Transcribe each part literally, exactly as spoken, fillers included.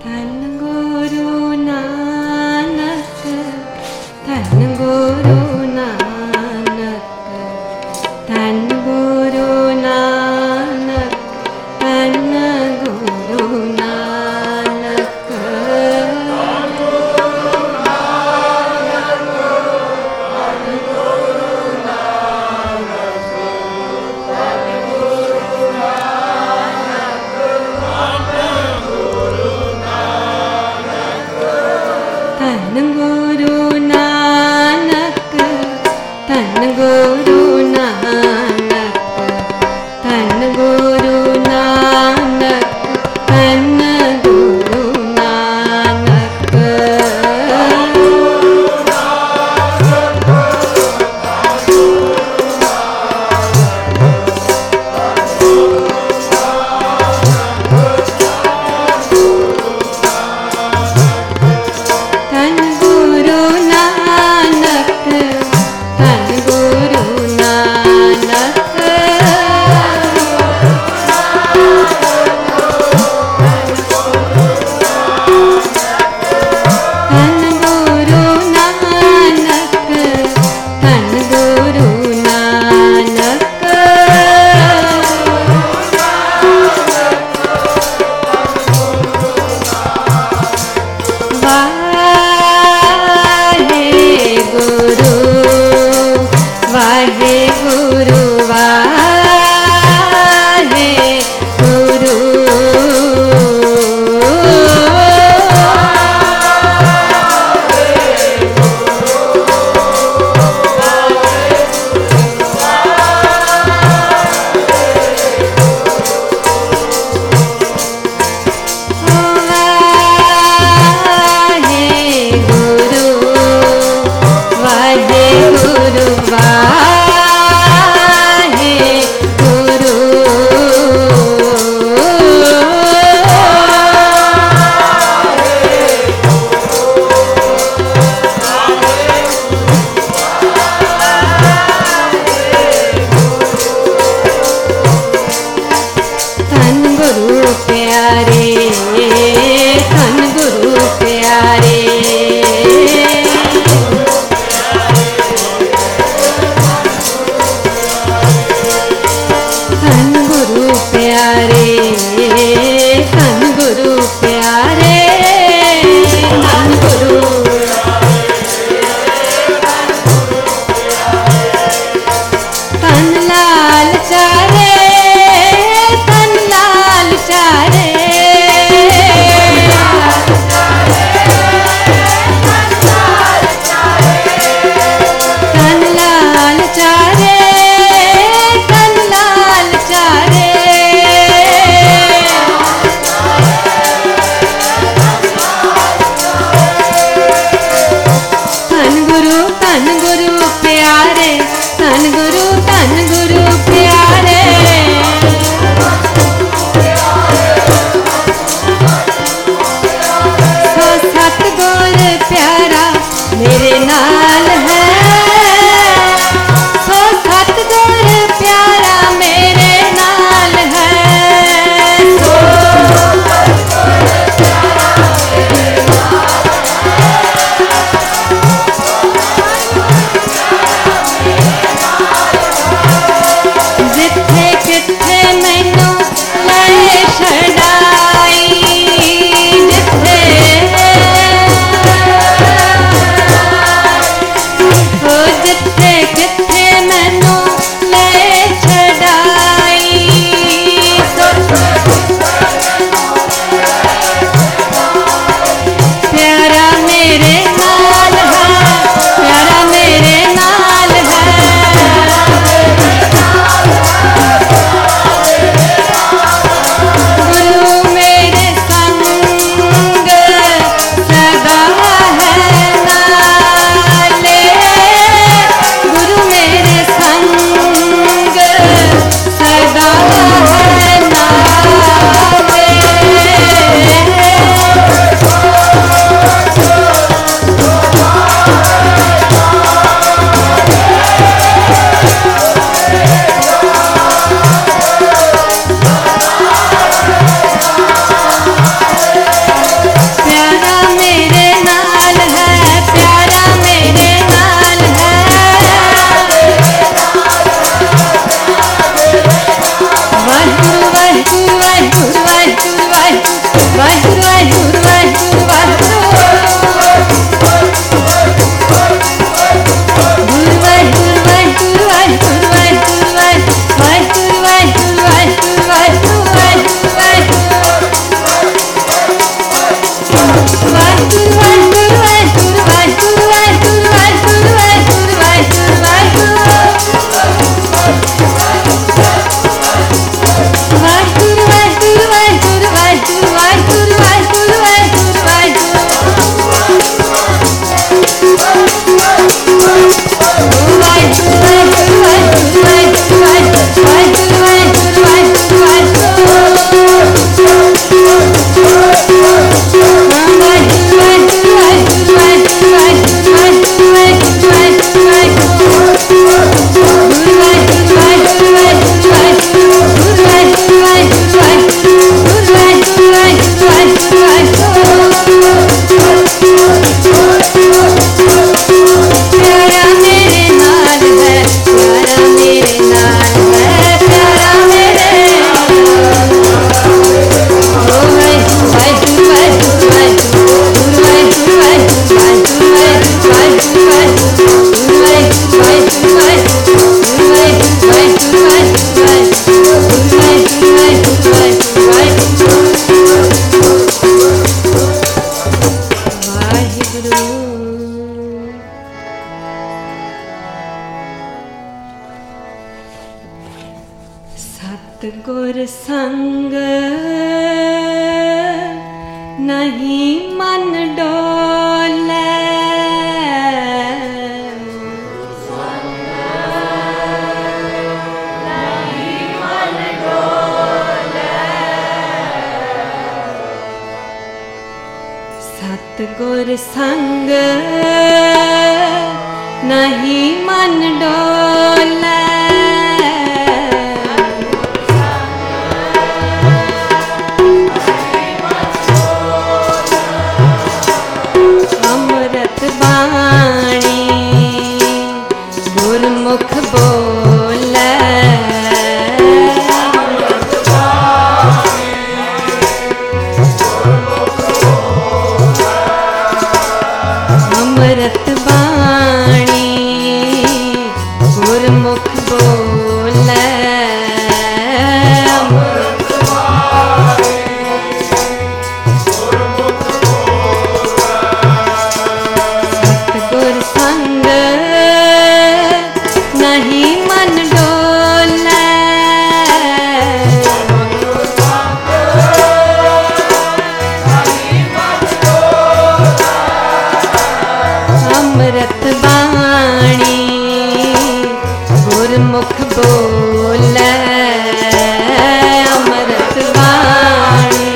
जिथे संग नहीं मन डोले, नहीं मन डोले। सतगुर संग नहीं मन डोले, अमृत बाणी गुरमुख बोले, अमृत बाणी गुरमुख बोले, सतगुर संग नहीं मन डोले, अमृत बाणी गुरमुख बोले, अमृत बाणी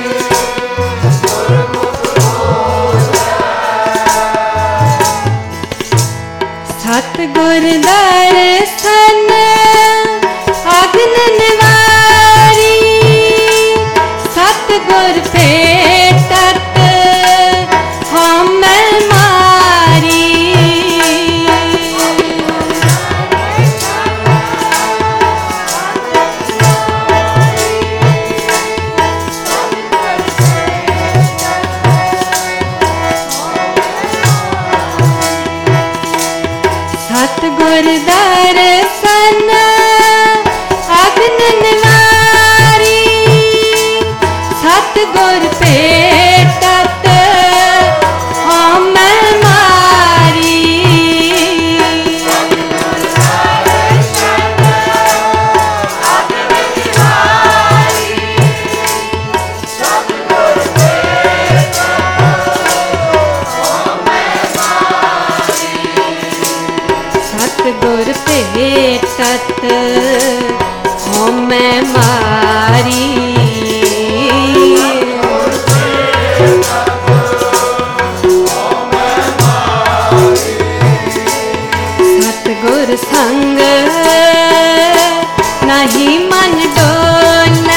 सतगुर दर्शन अग्न निवारी, सतगुर भेटत हम मारी, सतगुर दर्शन अग्न निवारी, सतगुर भेटत हम मारी, सतगुर भेटत हम मारी, सतगुर संग नहीं मन डोले,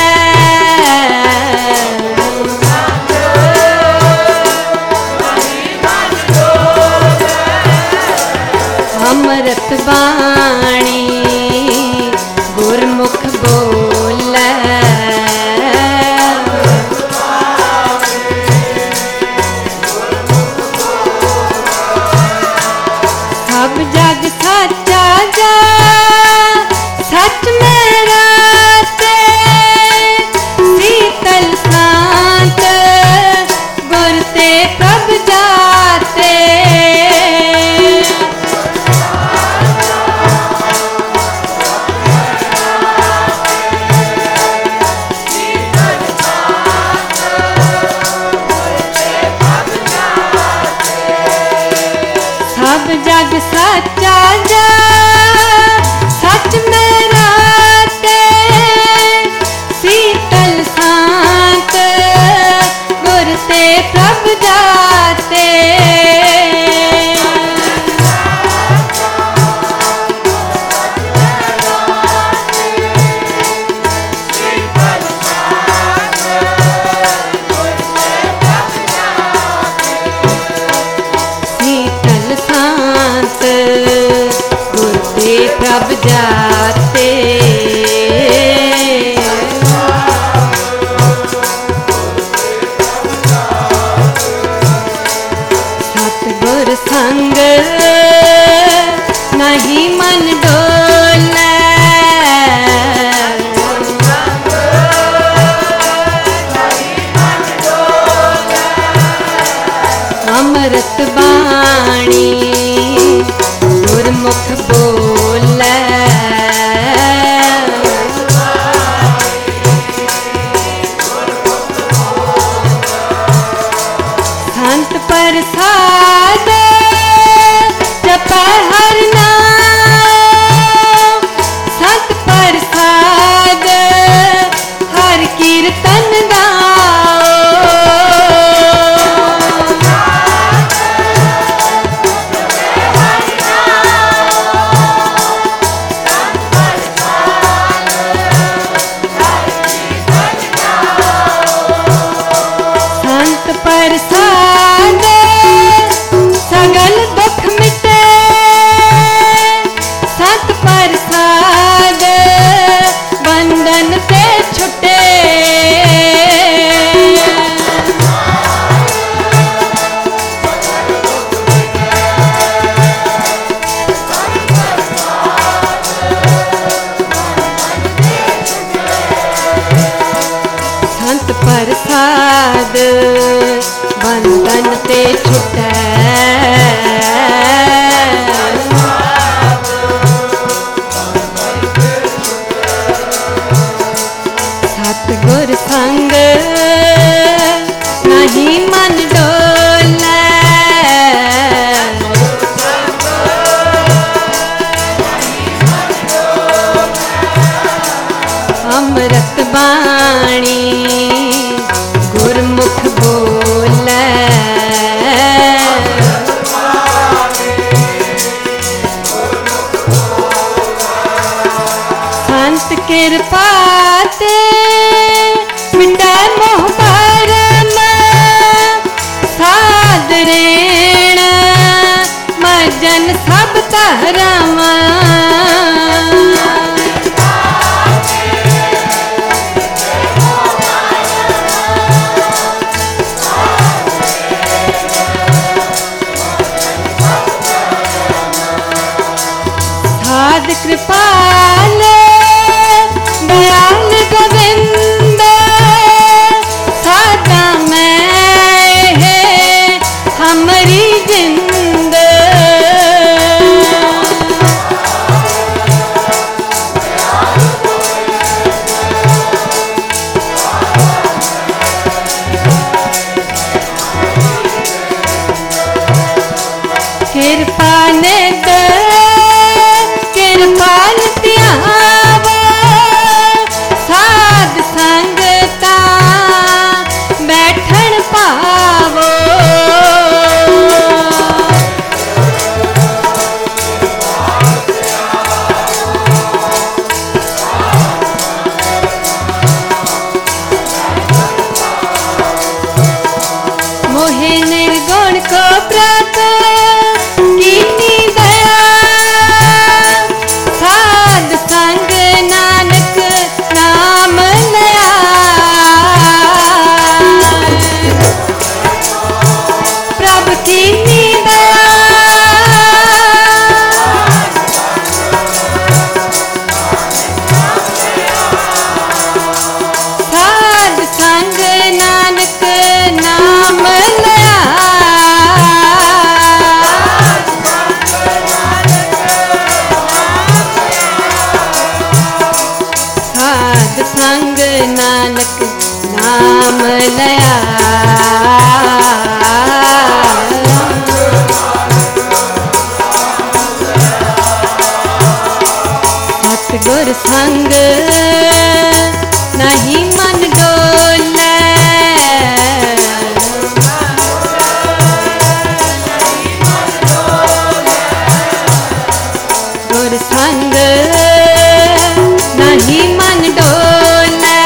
अमृत बाणी गुरमुख बोले, सब जग सच्चा जा सच में राते, शीतल शांत गुर ते प्रभ जाते, सब जग सच्चा जा सच में राते, शीतल शांत गुर ते प्रभ जाते, शीतल शांत गुर ते प्रभ जाते, सतगुर संग नहीं मन डोले, अमृत बाणी गुरमुख बोले, प्रसाद जपै हर नाम, संत प्रसाद हर कीर्तन गाओ। संत प्रसाद सगल दुख मिटे, संत प्रसाद बंधन ते छुटे। संत प्रसाद बंधन ते छुटे। सतगुर संग नहीं मन डोले, अमृत बाणी गुरमुख बोले। संत कृपा ते मिटे मोह भरम, साध रेण मजन सब धरम। साध कृपाल दयाल गोविंद, सादा मैं है हमारी जिंद। कृपा ने दे कृपाल त्यावो, साध संगता बैठन पावो। मोहे निर्गुण को प्राप्त कीनी दया, साध संग नानक नाम लिया। प्रभ कीनी दया, साध संग नानक नाम लिया। साध संग नानक नाम लिया। सतगुर संग नहीं मन डोले, गुर संग नहीं मन डोले।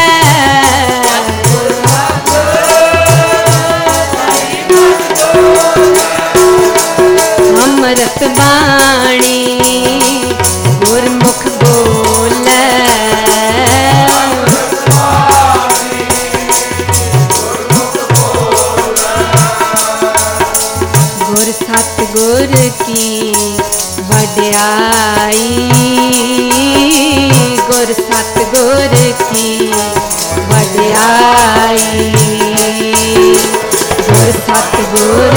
अमृत बाणी गुरमुख बोले, गुर सतगुर की वड्याई, गुर सतगुर की वड्याई। गुर सतगुर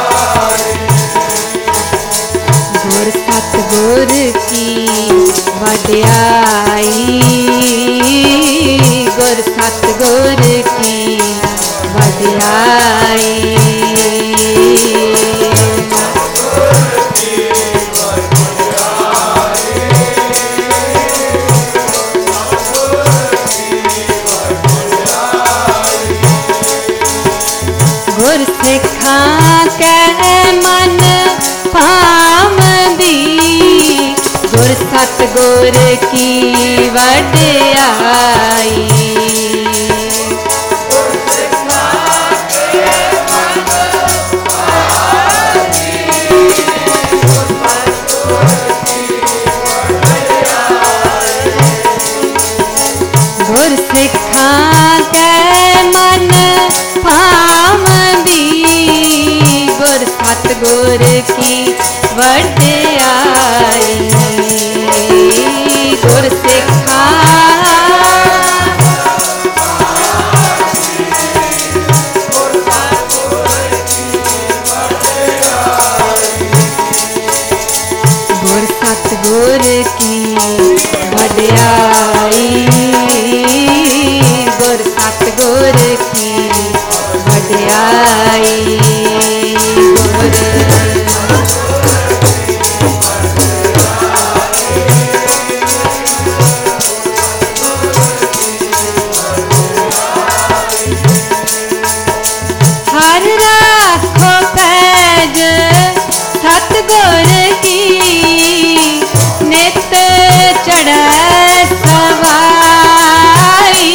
गुर सतगुर की वड्याई गुर सतगुर की वड्याई। गुर सिखा के मन पावंदी गुर सतगुर की वड्याई। गुर सिखा के मन पावंदी गुर सतगुर की वड्याई। गुर सिखा गुर सतगुर की वड्याई। गुर सतगुर की वड्याई। गुर हर राखो पैज सतगुर की नित चढ़ै सवाई।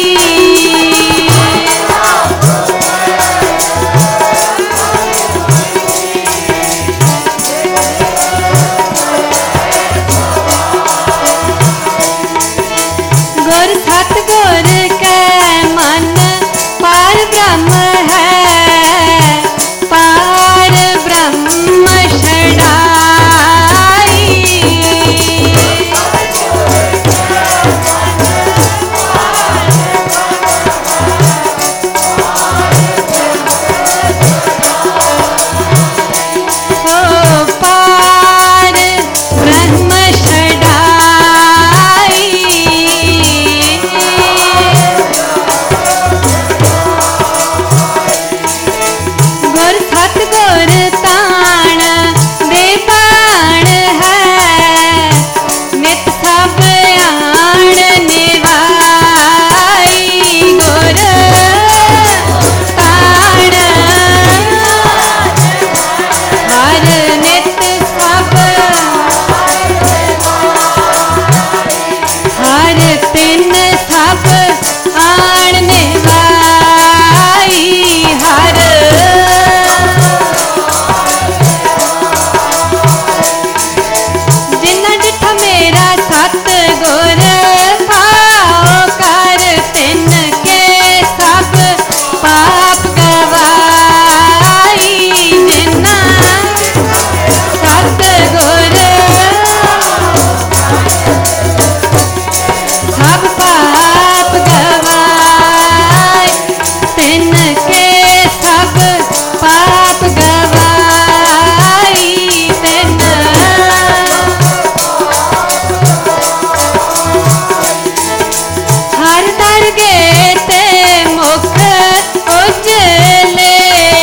गुर सतगुर के मन पार ब्रह्म है पार ब्रह्म छड़ाई। ओ पार ब्रह्म छड़ाई। गुर सतगुर ताण दे बाण है नित सब आण निभाई। गुर ताण हर नित सब हर तिन सब आण निभाई। हर जिन्ना डिठ मेरा सतगुर पाओ कर तिन के सब पाप गवाई। जिन्ना सतगुर सब पाप गवाई तिन के सब पाप गवाई। तिन हर दरगे ते मुख उजले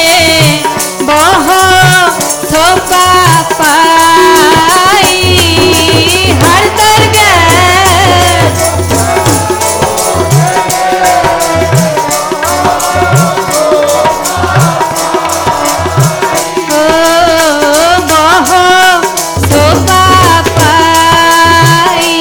बहु थोपा पाई। हर दरगे ओ बहु थोपा पाई।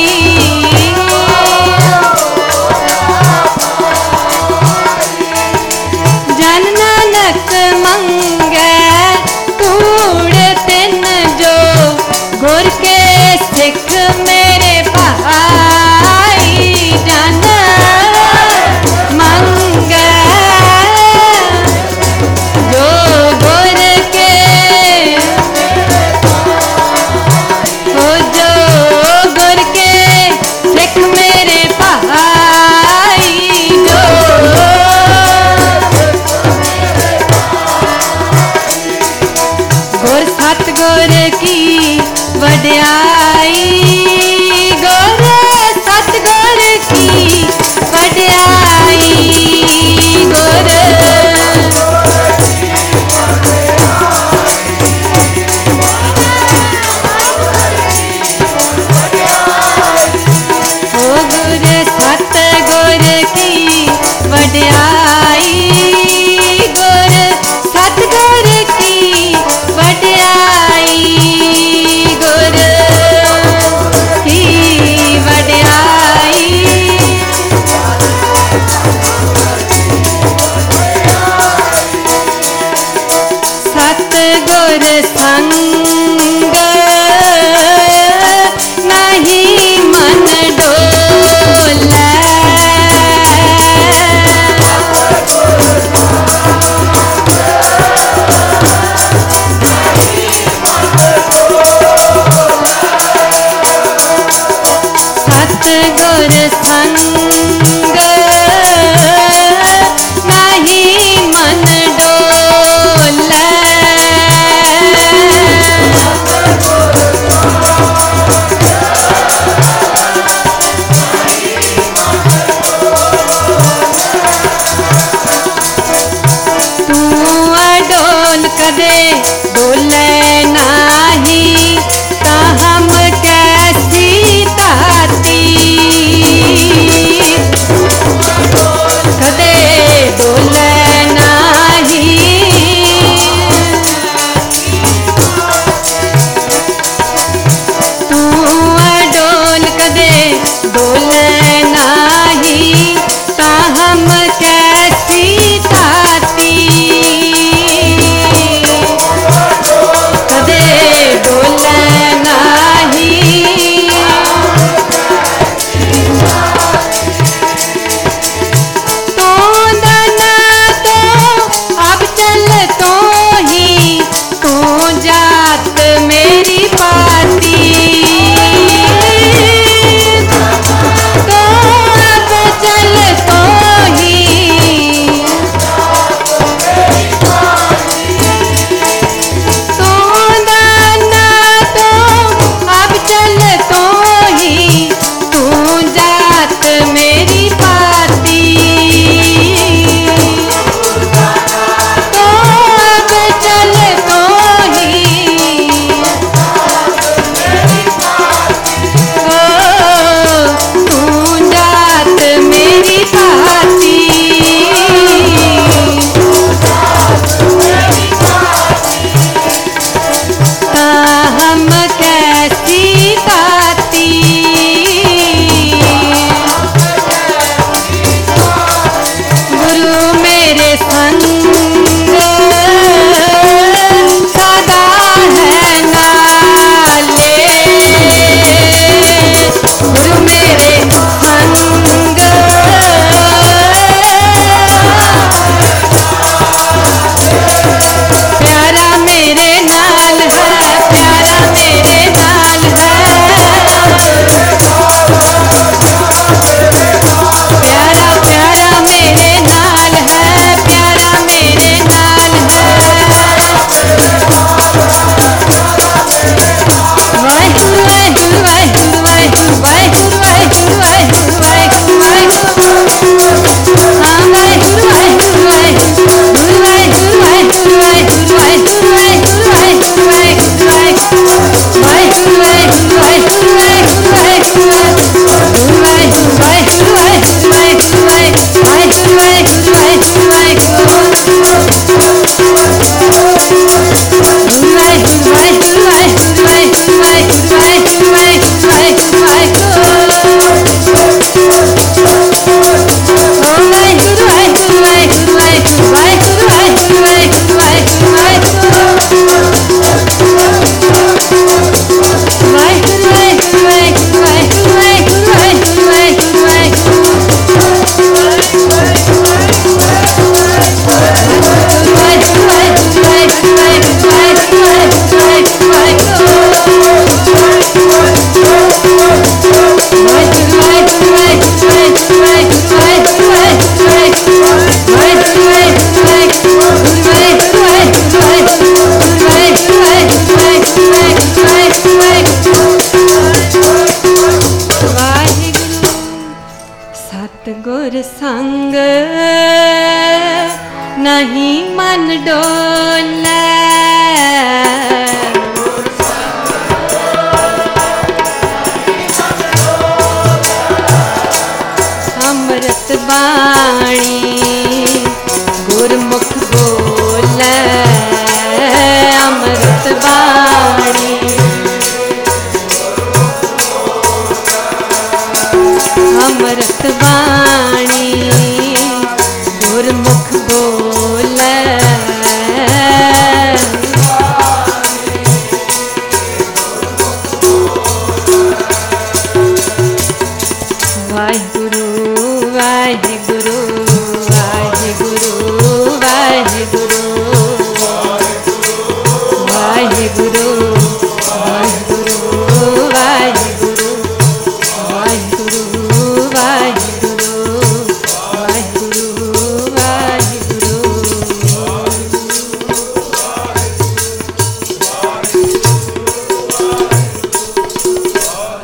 जन नानक मंगे कूड़ तिन जो गुर के सिख मेरे भाई। जन मंगे जो गुर के हो जो गुर के सिख मेरे भाई। जो गुर सतगुर की वड्याई। सतगुर संग नहीं मन डोले। तू अडोल कदे डोले नाही ता हम कैसी ताती। कदे डोले नाही तू अडोल कदे डोले नाही ता हम कैसी ताती। कदे डोले नाही तो दाना तो अब चल तो ही तू जात मेरी पाती। तो अब चल तो ही तो दाना तो अब चल तो ही तू जात मेरी पाती। तो अब चल तो ही ओ तू जात मेरी पाती। ता हम कैसी ताती। गुरु मेरे संग सदा है नाले। गुरु मेरे संग प्यारा मेरे नाल है, प्यारा मेरे नाल है। प्यारा प्यारा मेरे नाल है, प्यारा मेरे नाल है। वाहिगुरु वाहिगुरु वाहिगुरु वाहिगुरु वाहिगुरु वाहिगुरु वाहिगुरु वाहिगुरु वाहिगुरु। हाँ वाहिगुरु वाहिगुरु वाहिगुरु गुरु वाहिगुरु वाहिगुरु वाहिगुरु वाहिगुरु वाहिगुरु वाहिगुरु वाहिगुरु वाहिगुरु वाहिगुरु वाहिगुरु वाहिगुरु वाहिगुरु वाहिगुरु गुरु वाहिगुरु वाहिगुरु वाहिगुरु वाहिगुरु वाहिगुरु वाहिगुरु वाहिगुरु वाहिगुरु गुरु वाहिगुरु वाहिगुरु वाहिगुरु वाहिगुरु वाहिगुरु वाहिगुरु वाहिगुरु वाहिगुरु वाहिगुरु। ओ वाहिगुरु वाहिगुरु वाहिगुरु वाहिगुरु वाहिगुरु वाहिगुरु वाहिगुरु वाहिगुरु वाहिगुरु। वाहिगुरु वाहिगुरु वाहिगुरु वाहिगुरु वाहिगुरु वाहिगुरु वाहिगुरु वाहिगुरु। वाहिगुरु वाहिगुरु वाहिगुरु वाहिगुरु वाहिगुरु वाहिगुरु वाहिगुरु वाहिगुरु। वाहिगुरु वाहिगुरु वाहिगुरु वाहिगुरु वाहिगुरु वाहिगुरु वाहिगुरु वाहिगुरु। वाहिगुरु वाहिगुरु वाहिगुरु गुरु वाहिगुरु वाहिगुरु वाहिगुरु गुरु वाहिगुरु वाहिगुरु वाहिगुरु वाहिगुरु वाहिगुरु वाहिगुरु। वाहिगुरु सतगुर संग नहीं मन डोले। अमृत बाणी गुरमुख बोले। अमृत बाणी अमृत बाणी गुरमुख बोले। वाहिगुरु वाहिगुरु